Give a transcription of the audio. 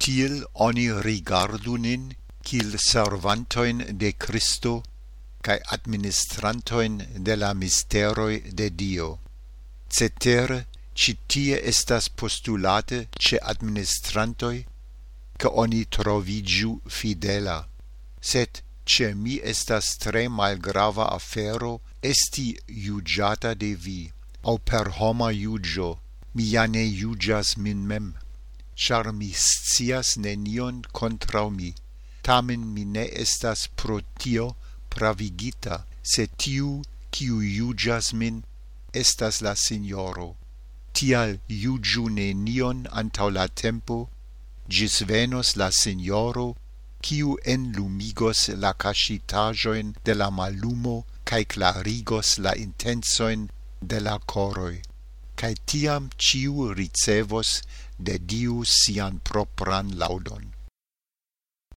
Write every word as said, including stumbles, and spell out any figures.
Tiel oni rigardu nin, kiel servantoin de Christo, cae administrantoin de la misteroi de Dio. Cetere, citie estas postulate ce administrantoi, ca oni trovigiu fidela, sed ce mi estas tre malgrava afero esti iugiata de vi, au per homa iugio, mi ja ne iugias min mem, char mi scias nenion contra mi, tamen mi ne estas pro tio pravigita, se tiu, kiu iugias min, estas la Signoro. Tial iugiu nenion antau la tempo, gis venos la Signoro, kiu enlumigos la cascitajoin de la mallumo, cae clarigos la intensoin de la coroi, cae tiam ciu ricevos de Diu sian propran laudon.